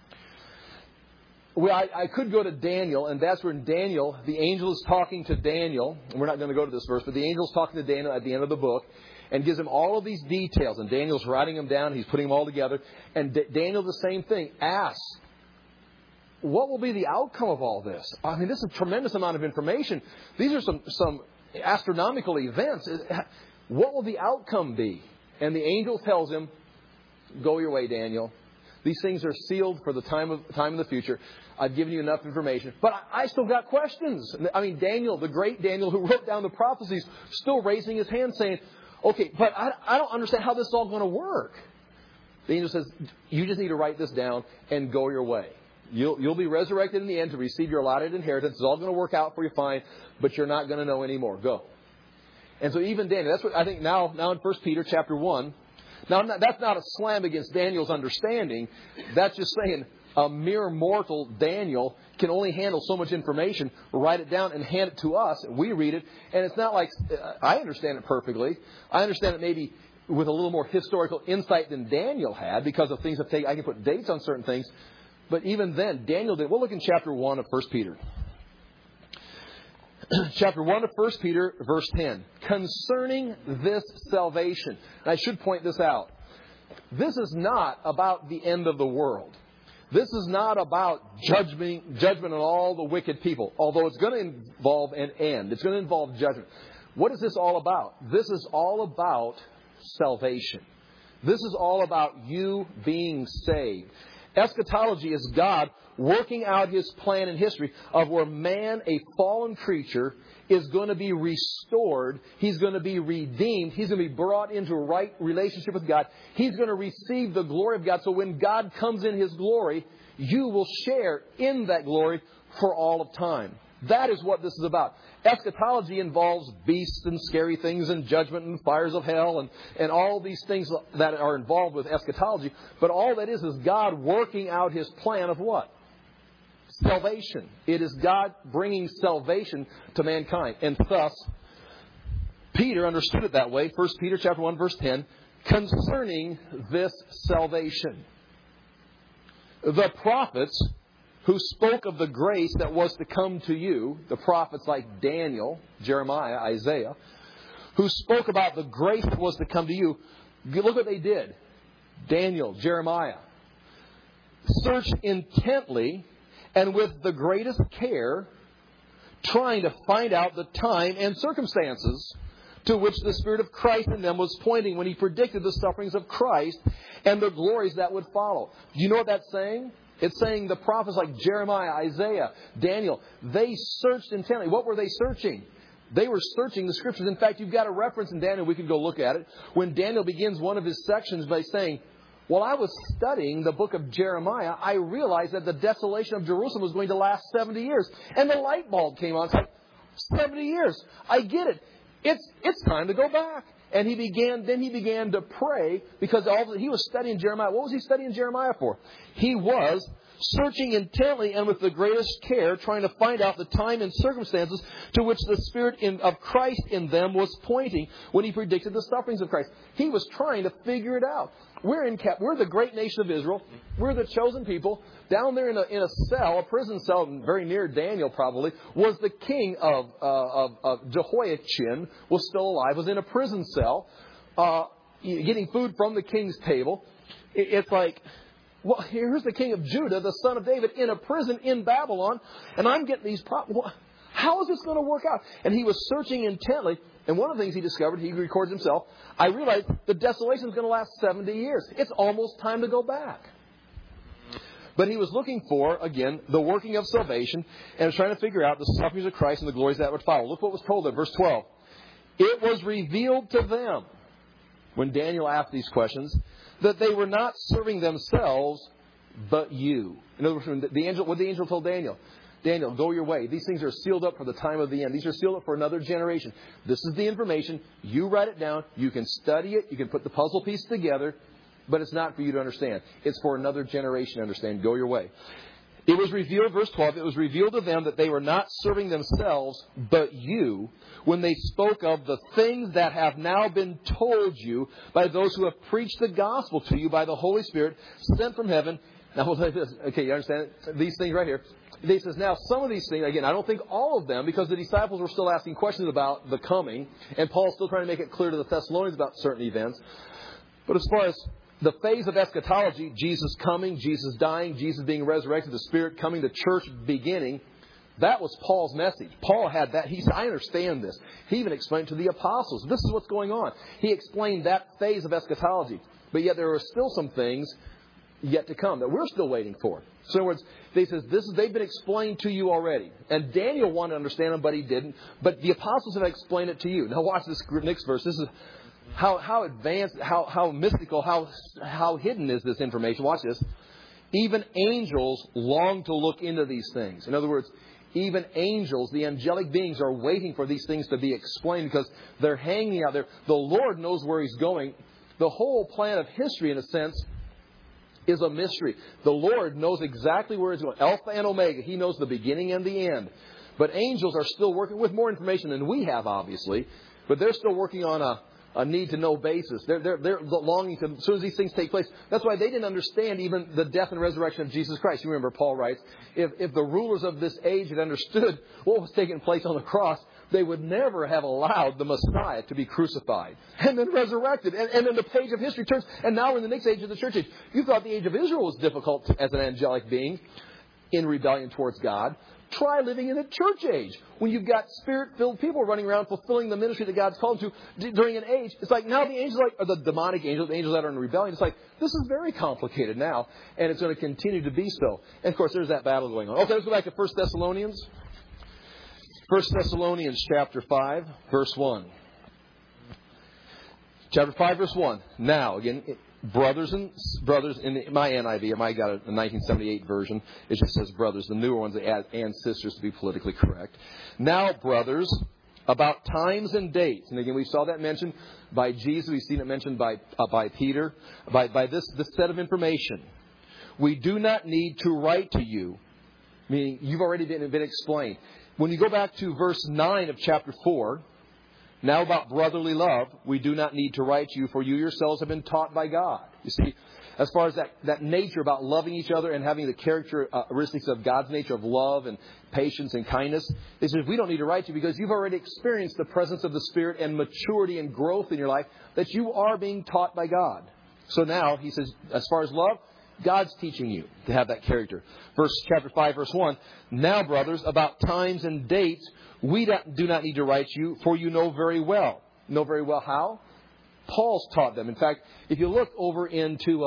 Well, I could go to Daniel, and that's where in Daniel, the angel is talking to Daniel. And we're not going to go to this verse, but the angel is talking to Daniel at the end of the book and gives him all of these details. And Daniel's writing them down. He's putting them all together. And Daniel, the same thing, asks, what will be the outcome of all this? I mean, this is a tremendous amount of information. These are some astronomical events. What will the outcome be? And the angel tells him, go your way, Daniel. These things are sealed for the time of the future. I've given you enough information. But I still got questions. I mean, Daniel, the great Daniel who wrote down the prophecies, still raising his hand saying, okay, but I don't understand how this is all going to work. The angel says, you just need to write this down and go your way. You'll be resurrected in the end to receive your allotted inheritance. It's all going to work out for you fine, but you're not going to know anymore. Go. And so even Daniel, that's what I think now in 1 Peter chapter 1. Now, that's not a slam against Daniel's understanding. That's just saying a mere mortal Daniel can only handle so much information, write it down and hand it to us. We read it. And it's not like I understand it perfectly. I understand it maybe with a little more historical insight than Daniel had because of things I can put dates on certain things. But even then, Daniel did. We'll look in chapter 1 of 1 Peter. Chapter 1 of 1 Peter, verse 10. Concerning this salvation. And I should point this out. This is not about the end of the world. This is not about judgment on all the wicked people. Although it's going to involve an end. It's going to involve judgment. What is this all about? This is all about salvation. This is all about you being saved. Eschatology is God working out His plan in history of where man, a fallen creature, is going to be restored. He's going to be redeemed. He's going to be brought into a right relationship with God. He's going to receive the glory of God. So when God comes in His glory, you will share in that glory for all of time. That is what this is about. Eschatology involves beasts and scary things and judgment and fires of hell and all these things that are involved with eschatology. But all that is God working out His plan of what? Salvation. It is God bringing salvation to mankind. And thus, Peter understood it that way. 1 Peter chapter 1, verse 10, concerning this salvation. The prophets who spoke of the grace that was to come to you, the prophets like Daniel, Jeremiah, Isaiah, who spoke about the grace that was to come to you, look what they did. Daniel, Jeremiah, searched intently and with the greatest care, trying to find out the time and circumstances to which the Spirit of Christ in them was pointing when He predicted the sufferings of Christ and the glories that would follow. Do you know what that's saying? It's saying the prophets like Jeremiah, Isaiah, Daniel, they searched intently. What were they searching? They were searching the Scriptures. In fact, you've got a reference in Daniel. We could go look at it. When Daniel begins one of his sections by saying, while I was studying the book of Jeremiah, I realized that the desolation of Jerusalem was going to last 70 years. And the light bulb came on. It's like, 70 years. I get it. It's time to go back. And he began to pray because he was studying Jeremiah. What was he studying Jeremiah for? He was searching intently and with the greatest care, trying to find out the time and circumstances to which the Spirit of Christ in them was pointing when he predicted the sufferings of Christ. He was trying to figure it out. We're the great nation of Israel. We're the chosen people. Down there in a cell, a prison cell, very near Daniel probably, was the king of Jehoiachin, was still alive, was in a prison cell, getting food from the king's table. It's like, well, here's the king of Judah, the son of David, in a prison in Babylon, and I'm getting these problems. How is this going to work out? And he was searching intently, and one of the things he discovered, he records himself, I realized the desolation is going to last 70 years. It's almost time to go back. But he was looking for, again, the working of salvation, and was trying to figure out the sufferings of Christ and the glories that would follow. Look what was told there, verse 12. It was revealed to them, when Daniel asked these questions, that they were not serving themselves, but you. In other words, what the angel told Daniel, Daniel, go your way. These things are sealed up for the time of the end. These are sealed up for another generation. This is the information. You write it down. You can study it. You can put the puzzle piece together. But it's not for you to understand. It's for another generation to understand. Go your way. It was revealed, verse 12, it was revealed to them that they were not serving themselves, but you, when they spoke of the things that have now been told you by those who have preached the gospel to you by the Holy Spirit sent from heaven. Now, we'll say this. Okay, you understand these things right here. He says, now, some of these things, again, I don't think all of them, because the disciples were still asking questions about the coming, and Paul's still trying to make it clear to the Thessalonians about certain events. But as far as the phase of eschatology, Jesus coming, Jesus dying, Jesus being resurrected, the Spirit coming, the church beginning, that was Paul's message. Paul had that. He said, I understand this. He even explained to the apostles, this is what's going on. He explained that phase of eschatology. But yet there are still some things yet to come that we're still waiting for. So in other words, he says, they've been explained to you already. And Daniel wanted to understand them, but he didn't. But the apostles have explained it to you. Now watch this next verse. This is how advanced, how mystical, how hidden is this information. Watch this. Even angels long to look into these things. In other words, even angels, the angelic beings, are waiting for these things to be explained because they're hanging out there. The Lord knows where He's going. The whole plan of history, in a sense, is a mystery. The Lord knows exactly where He's going. Alpha and Omega. He knows the beginning and the end. But angels are still working with more information than we have, obviously. But they're still working on a need-to-know basis. They're longing to, as soon as these things take place. That's why they didn't understand even the death and resurrection of Jesus Christ. You remember Paul writes, if the rulers of this age had understood what was taking place on the cross, they would never have allowed the Messiah to be crucified and then resurrected. And then the page of history turns, and now we're in the next age of the church age. You thought the age of Israel was difficult as an angelic being in rebellion towards God. Try living in the church age when you've got Spirit-filled people running around fulfilling the ministry that God's called to during an age. It's like now the angels, or the demonic angels, the angels that are in rebellion, it's like, this is very complicated now, and it's going to continue to be so. And of course, there's that battle going on. Okay, let's go back to 1 Thessalonians. 1 Thessalonians chapter 5, verse 1. Chapter 5, verse 1. Now, again, brothers, in my NIV, I got a 1978 version. It just says brothers. The newer ones, they add and sisters to be politically correct. Now, brothers, about times and dates. And again, we saw that mentioned by Jesus. We've seen it mentioned by Peter. By this set of information. We do not need to write to you, meaning you've already been explained. When you go back to verse 9 of chapter 4, now about brotherly love, we do not need to write to you, for you yourselves have been taught by God. You see, as far as that nature about loving each other and having the characteristics of God's nature of love and patience and kindness, he says, we don't need to write to you because you've already experienced the presence of the Spirit and maturity and growth in your life, that you are being taught by God. So now, he says, as far as love, God's teaching you to have that character. Chapter 5, verse 1. Now, brothers, about times and dates, we do not need to write to you, for you know very well. Know very well how? Paul's taught them. In fact, if you look over into,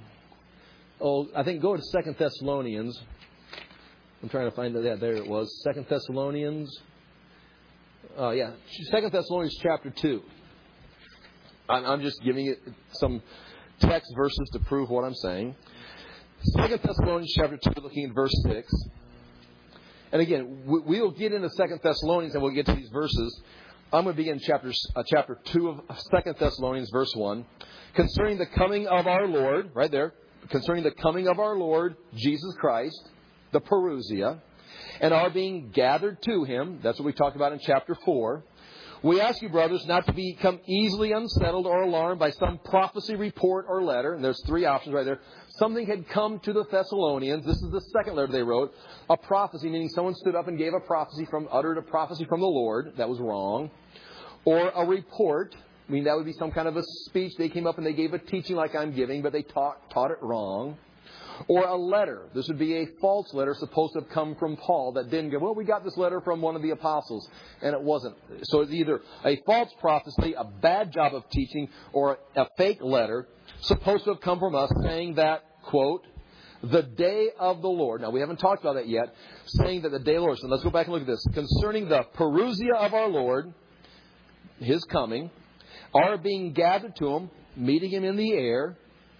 I think go to 2 Thessalonians. I'm trying to find that. Yeah, there it was. 2 Thessalonians. 2 Thessalonians chapter 2. I'm just giving it some text verses to prove what I'm saying. 2 Thessalonians chapter 2, looking at verse 6. And again, we'll get into 2 Thessalonians and we'll get to these verses. I'm going to begin chapter 2 of 2 Thessalonians, verse 1. Concerning the coming of our Lord, right there, concerning the coming of our Lord Jesus Christ, the Parousia, and our being gathered to Him. That's what we talked about in chapter 4. We ask you, brothers, not to become easily unsettled or alarmed by some prophecy, report, or letter. And there's three options right there. Something had come to the Thessalonians. This is the second letter they wrote. A prophecy, meaning someone stood up and gave uttered a prophecy from the Lord. That was wrong. Or a report. I mean, that would be some kind of a speech. They came up and they gave a teaching like I'm giving, but they taught it wrong. Or a letter. This would be a false letter supposed to have come from Paul that didn't go, well, we got this letter from one of the apostles. And it wasn't. So it's either a false prophecy, a bad job of teaching, or a fake letter supposed to have come from us saying that, quote, the day of the Lord. Now, we haven't talked about that yet. Saying that the day of the Lord. So let's go back and look at this. Concerning the Parousia of our Lord, His coming, our being gathered to Him, meeting Him in the air,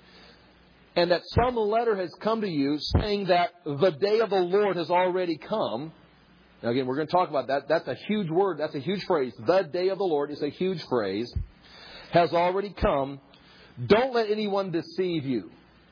and that some letter has come to you saying that the day of the Lord has already come. Now again, we're going to talk about that. That's a huge word. That's a huge phrase. The day of the Lord is a huge phrase. Has already come. Don't let anyone deceive you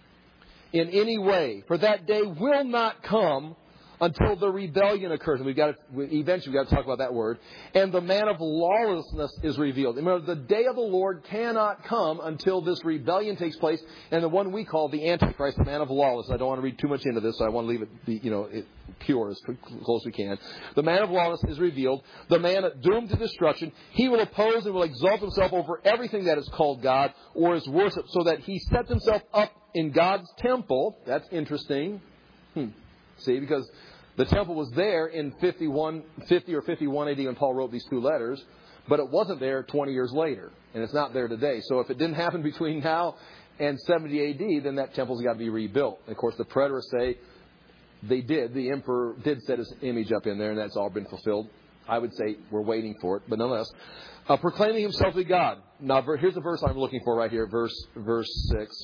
in any way. For that day will not come until the rebellion occurs. And eventually we've got to talk about that word. And the man of lawlessness is revealed. Remember, the day of the Lord cannot come until this rebellion takes place. And the one we call the Antichrist, the man of lawlessness. I don't want to read too much into this, so I want to leave it pure as close as we can. The man of lawlessness is revealed. The man doomed to destruction. He will oppose and will exalt himself over everything that is called God or is worshipped, so that he sets himself up in God's temple. That's interesting. See, because the temple was there in 50 or 51 AD when Paul wrote these two letters, but it wasn't there 20 years later, and it's not there today. So if it didn't happen between now and 70 AD, then that temple's got to be rebuilt. And of course, the preterists say they did. The emperor did set his image up in there, and that's all been fulfilled. I would say we're waiting for it, but nonetheless. Proclaiming himself to God. Now, here's the verse I'm looking for right here, verse 6.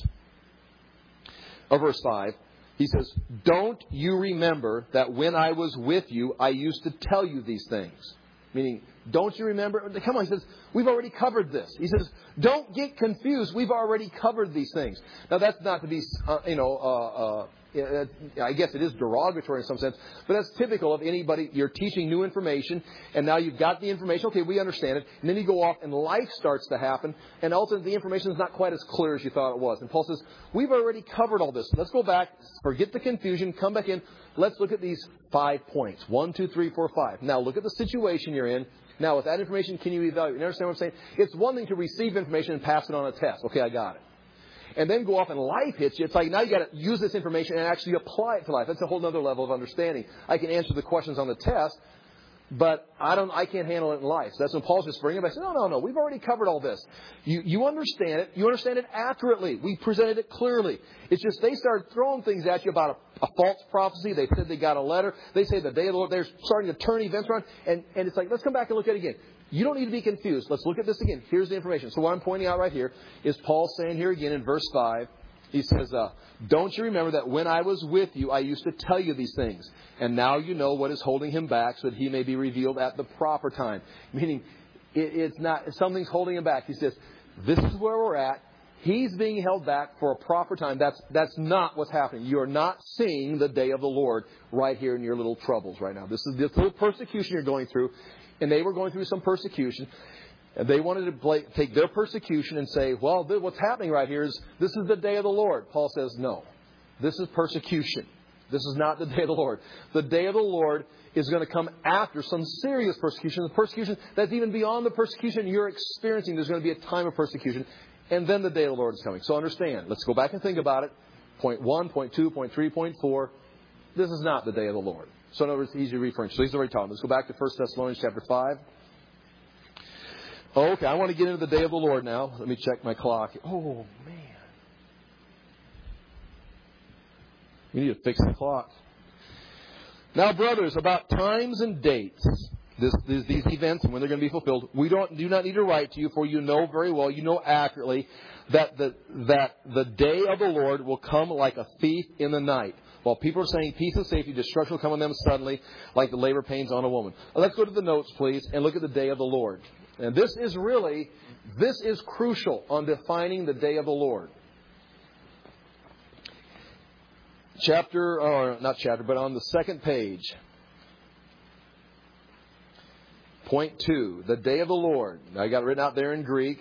Or verse 5. He says, don't you remember that when I was with you, I used to tell you these things? Meaning, don't you remember? Come on, he says, we've already covered this. He says, don't get confused. We've already covered these things. Now, that's not to be, I guess it is derogatory in some sense, but that's typical of anybody. You're teaching new information, and now you've got the information. Okay, we understand it. And then you go off, and life starts to happen, and ultimately the information is not quite as clear as you thought it was. And Paul says, we've already covered all this. Let's go back, forget the confusion, come back in. Let's look at these 5 points. 1, 2, 3, 4, 5. Now, look at the situation you're in. Now, with that information, can you evaluate? You understand what I'm saying? It's one thing to receive information and pass it on a test. Okay, I got it. And then go off and life hits you. It's like now you got to use this information and actually apply it to life. That's a whole other level of understanding. I can answer the questions on the test, but I can't handle it in life. So that's when Paul's just bringing it back. I said, no. We've already covered all this. You understand it. You understand it accurately. We presented it clearly. It's just they started throwing things at you about a false prophecy. They said they got a letter. They say the day of the Lord. They're starting to turn events around. And it's like, let's come back and look at it again. You don't need to be confused. Let's look at this again. Here's the information. So what I'm pointing out right here is Paul saying here again in verse 5, he says, don't you remember that when I was with you, I used to tell you these things? And now you know what is holding him back so that he may be revealed at the proper time. Meaning, it's not, something's holding him back. He says, this is where we're at. He's being held back for a proper time. That's not what's happening. You're not seeing the day of the Lord right here in your little troubles right now. This is this little persecution you're going through. And they were going through some persecution. And they wanted to take their persecution and say, well, what's happening right here is this is the day of the Lord. Paul says, no. This is persecution. This is not the day of the Lord. The day of the Lord is going to come after some serious persecution. The persecution that's even beyond the persecution you're experiencing. There's going to be a time of persecution. And then the day of the Lord is coming. So understand. Let's go back and think about it. Point 1, point 2, point 3, point 4. This is not the day of the Lord. So in other words, easy reference. So he's already taught. Let's go back to 1 Thessalonians chapter 5. Okay, I want to get into the day of the Lord now. Let me check my clock. Oh, man. We need to fix the clock. Now, brothers, about times and dates, these events and when they're going to be fulfilled, we do not need to write to you, for you know very well, you know accurately, that the day of the Lord will come like a thief in the night. While people are saying peace and safety, destruction will come on them suddenly like the labor pains on a woman. Let's go to the notes, please, and look at the day of the Lord. And this is crucial on defining the day of the Lord. But on the second page. Point 2, the day of the Lord. I got it written out there in Greek.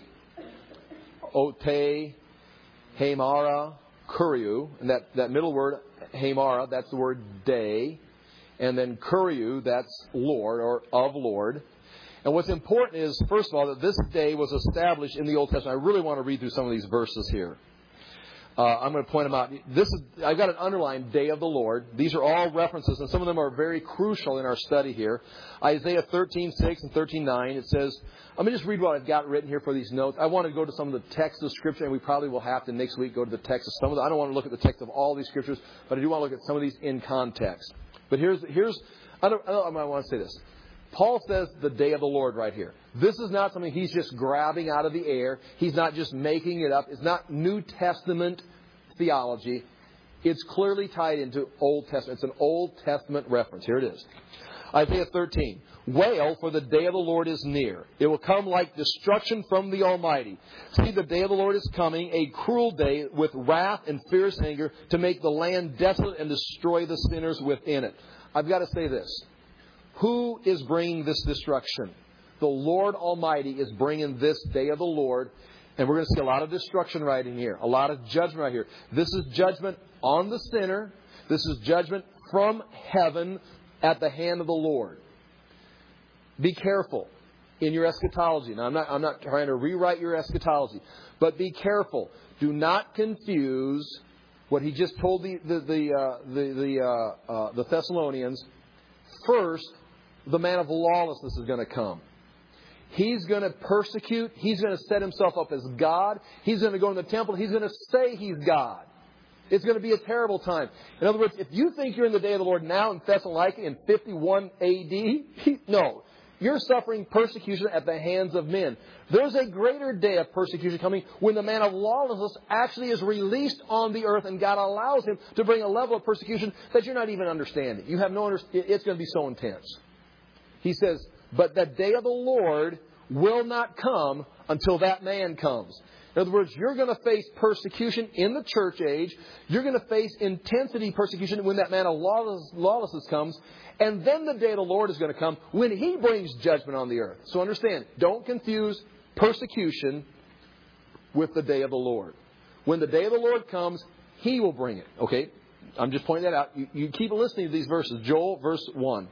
Ote, Hamara, Kuriu. And that middle word, Hamara, that's the word day. And then Kuriu, that's Lord or of Lord. And what's important is, first of all, that this day was established in the Old Testament. I really want to read through some of these verses here. I'm going to point them out. I've got an underlined day of the Lord. These are all references, and some of them are very crucial in our study here. Isaiah 13:6 and 13:9. It says, let me just read what I've got written here for these notes. I want to go to some of the text of Scripture, and we probably will have to next week go to the text of some of them. I don't want to look at the text of all these Scriptures, but I do want to look at some of these in context. But I want to say this. Paul says the day of the Lord right here. This is not something he's just grabbing out of the air. He's not just making it up. It's not New Testament theology. It's clearly tied into Old Testament. It's an Old Testament reference. Here it is. Isaiah 13. Wail, for the day of the Lord is near. It will come like destruction from the Almighty. See, the day of the Lord is coming, a cruel day with wrath and fierce anger to make the land desolate and destroy the sinners within it. I've got to say this. Who is bringing this destruction? The Lord Almighty is bringing this day of the Lord. And we're going to see a lot of destruction right in here. A lot of judgment right here. This is judgment on the sinner. This is judgment from heaven at the hand of the Lord. Be careful in your eschatology. Now, I'm not trying to rewrite your eschatology. But be careful. Do not confuse what he just told the Thessalonians. First, the man of lawlessness is going to come. He's going to persecute. He's going to set himself up as God. He's going to go in the temple. He's going to say he's God. It's going to be a terrible time. In other words, if you think you're in the day of the Lord now in Thessalonica in 51 AD, no. You're suffering persecution at the hands of men. There's a greater day of persecution coming when the man of lawlessness actually is released on the earth and God allows him to bring a level of persecution that you're not even understanding. You have no understanding. It's going to be so intense. He says, but the day of the Lord will not come until that man comes. In other words, you're going to face persecution in the church age. You're going to face intensity persecution when that man of lawlessness comes. And then the day of the Lord is going to come when He brings judgment on the earth. So understand, don't confuse persecution with the day of the Lord. When the day of the Lord comes, He will bring it. Okay? I'm just pointing that out. You keep listening to these verses. Joel, verse 1.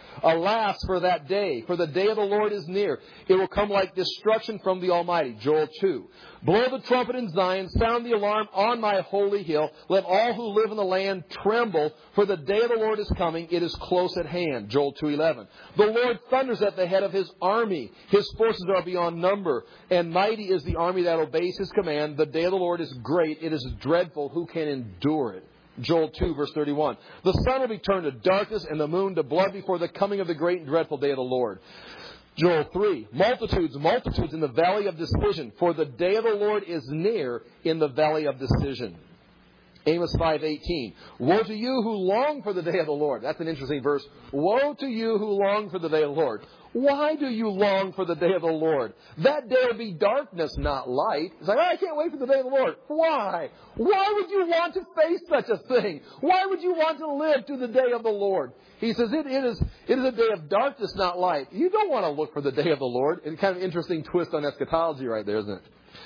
Alas for that day, for the day of the Lord is near. It will come like destruction from the Almighty. Joel 2. Blow the trumpet in Zion, sound the alarm on my holy hill. Let all who live in the land tremble, for the day of the Lord is coming. It is close at hand. Joel 2:11. The Lord thunders at the head of His army. His forces are beyond number, and mighty is the army that obeys His command. The day of the Lord is great. It is dreadful. Who can endure it? Joel 2, verse 31. The sun will be turned to darkness and the moon to blood before the coming of the great and dreadful day of the Lord. Joel 3. Multitudes, multitudes in the valley of decision, for the day of the Lord is near in the valley of decision. Amos 5:18. Woe to you who long for the day of the Lord. That's an interesting verse. Woe to you who long for the day of the Lord. Why do you long for the day of the Lord? That day will be darkness, not light. It's like, I can't wait for the day of the Lord. Why? Why would you want to face such a thing? Why would you want to live to the day of the Lord? He says it is a day of darkness, not light. You don't want to look for the day of the Lord. It's kind of an interesting twist on eschatology right there, isn't it?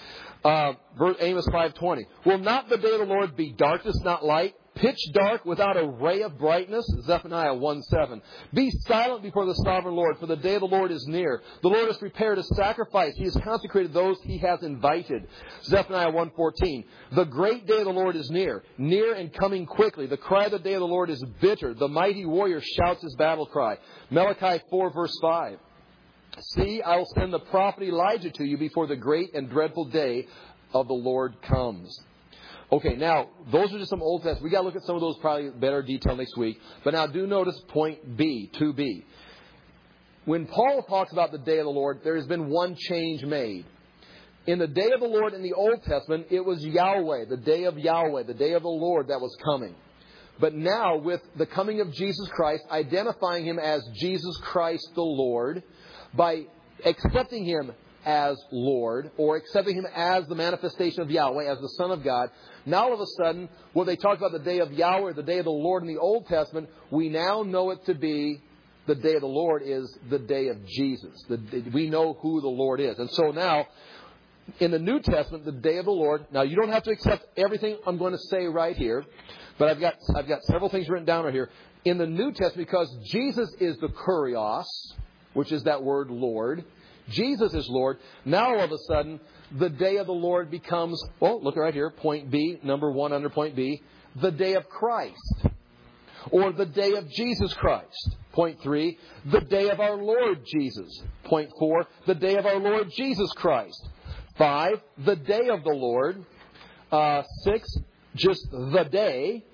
Amos 5:20. Will not the day of the Lord be darkness, not light? Pitch dark without a ray of brightness? Zephaniah 1:7. Be silent before the sovereign Lord, for the day of the Lord is near. The Lord has prepared a sacrifice. He has consecrated those He has invited. Zephaniah 1:14. The great day of the Lord is near and coming quickly. The cry of the day of the Lord is bitter. The mighty warrior shouts his battle cry. Malachi 4, verse 5. See, I will send the prophet Elijah to you before the great and dreadful day of the Lord comes. Okay, now, those are just some Old Testament. We got to look at some of those probably better detail next week. But now do notice point B, 2B. When Paul talks about the day of the Lord, there has been one change made. In the day of the Lord in the Old Testament, it was Yahweh, the day of Yahweh, the day of the Lord that was coming. But now, with the coming of Jesus Christ, identifying Him as Jesus Christ the Lord, by accepting Him as Lord, or accepting Him as the manifestation of Yahweh, as the Son of God. Now all of a sudden, when they talk about the day of Yahweh, the day of the Lord in the Old Testament, we now know it to be the day of the Lord is the day of Jesus. We know who the Lord is. And so now, in the New Testament, the day of the Lord, now you don't have to accept everything I'm going to say right here, but I've got several things written down right here. In the New Testament, because Jesus is the Kurios, which is that word Lord, Jesus is Lord. Now all of a sudden, the day of the Lord becomes, well, look right here, point B, number 1 under point B, the day of Christ. Or the day of Jesus Christ. Point 3, the day of our Lord Jesus. Point 4, the day of our Lord Jesus Christ. 5, the day of the Lord. 6, just the day.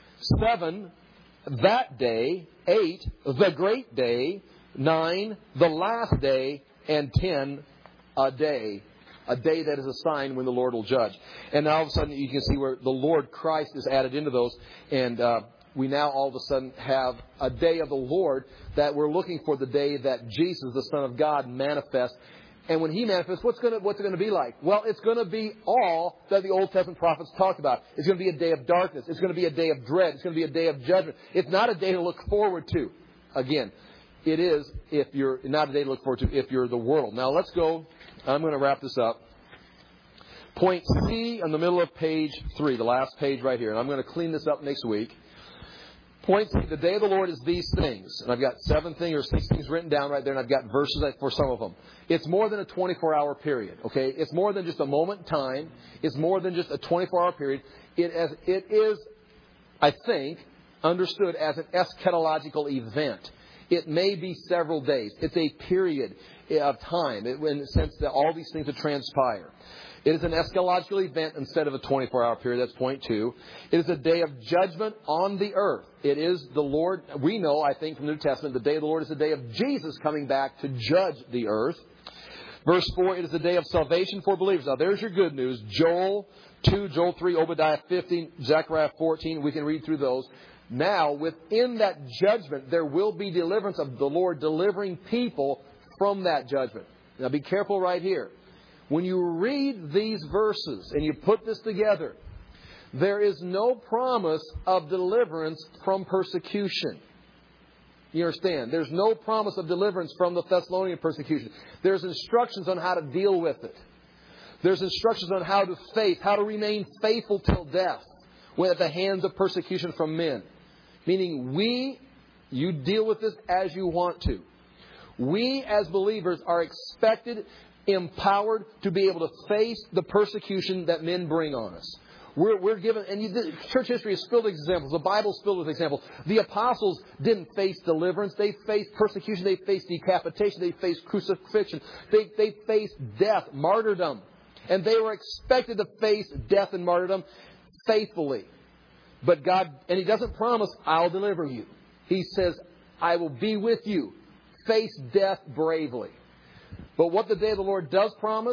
7, that day. 8, the great day. 9, the last day. And 10, a day. A day that is a sign when the Lord will judge. And now all of a sudden you can see where the Lord Christ is added into those. And we now all of a sudden have a day of the Lord that we're looking for, the day that Jesus, the Son of God, manifests. And when He manifests, what's it going to be like? Well, it's going to be all that the Old Testament prophets talked about. It's going to be a day of darkness. It's going to be a day of dread. It's going to be a day of judgment. It's not a day to look forward to. Again, it is if you're not a day to look forward to if you're the world. Now let's go. I'm going to wrap this up. Point C in the middle of page 3, the last page right here. And I'm going to clean this up next week. Point C, the day of the Lord is these things. And I've got 7 things or 6 things written down right there, and I've got verses for some of them. It's more than a 24-hour period, okay? It's more than just a moment in time. It's more than just a 24-hour period. It is, I think, understood as an eschatological event. It may be several days. It's a period of time in the sense that all these things will transpire. It is an eschatological event instead of a 24-hour period. That's point 2. It is a day of judgment on the earth. It is the Lord. We know, I think, from the New Testament, the day of the Lord is the day of Jesus coming back to judge the earth. Verse 4, it is the day of salvation for believers. Now, there's your good news. Joel 2, Joel 3, Obadiah 15, Zechariah 14. We can read through those. Now, within that judgment, there will be deliverance of the Lord delivering people from that judgment. Now, be careful right here. When you read these verses and you put this together, there is no promise of deliverance from persecution. You understand? There's no promise of deliverance from the Thessalonian persecution. There's instructions on how to deal with it. There's instructions on how to remain faithful till death at the hands of persecution from men. Meaning you deal with this as you want to. We as believers are expected, empowered to be able to face the persecution that men bring on us. We're given, and church history is filled with examples. The Bible is filled with examples. The apostles didn't face deliverance. They faced persecution. They faced decapitation. They faced crucifixion. They faced death, martyrdom. And they were expected to face death and martyrdom faithfully. But God, and He doesn't promise, I'll deliver you. He says, I will be with you. Face death bravely. But what the day of the Lord does promise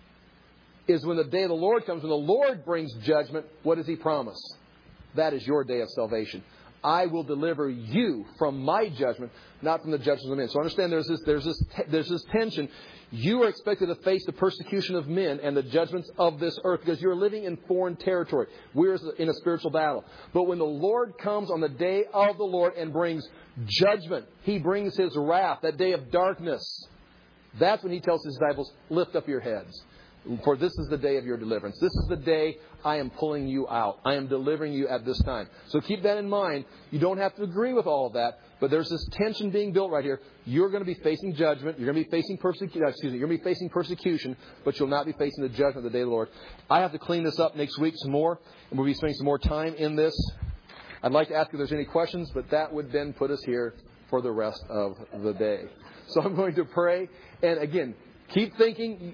is when the day of the Lord comes, when the Lord brings judgment, what does He promise? That is your day of salvation. I will deliver you from my judgment, not from the judgment of men. So understand there's this tension. You are expected to face the persecution of men and the judgments of this earth because you're living in foreign territory. We're in a spiritual battle. But when the Lord comes on the day of the Lord and brings judgment, He brings His wrath, that day of darkness. That's when He tells His disciples, lift up your heads. For this is the day of your deliverance. This is the day I am pulling you out. I am delivering you at this time. So keep that in mind. You don't have to agree with all of that, but there's this tension being built right here. You're going to be facing judgment. You're going to be facing persecution, but you'll not be facing the judgment of the day of the Lord. I have to clean this up next week some more, and we'll be spending some more time in this. I'd like to ask if there's any questions, but that would then put us here for the rest of the day. So I'm going to pray, and again, keep thinking,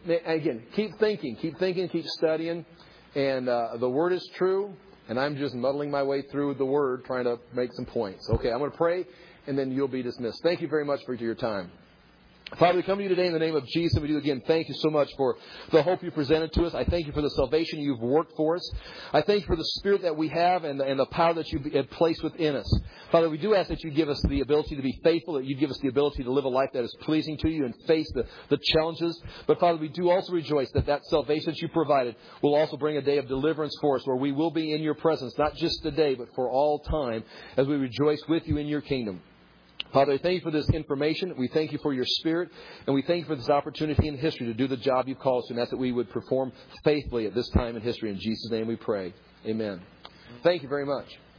keep studying. And the Word is true, and I'm just muddling my way through the Word, trying to make some points. Okay, I'm going to pray, and then you'll be dismissed. Thank you very much for your time. Father, we come to you today in the name of Jesus, and we do again thank you so much for the hope you presented to us. I thank you for the salvation you've worked for us. I thank you for the Spirit that we have and the power that you have placed within us. Father, we do ask that you give us the ability to be faithful, that you give us the ability to live a life that is pleasing to you and face the challenges. But Father, we do also rejoice that salvation that you provided will also bring a day of deliverance for us, where we will be in your presence, not just today, but for all time, as we rejoice with you in your kingdom. Father, I thank you for this information. We thank you for your Spirit. And we thank you for this opportunity in history to do the job you've called us to. And that's that we would perform faithfully at this time in history. In Jesus' name we pray. Amen. Thank you very much.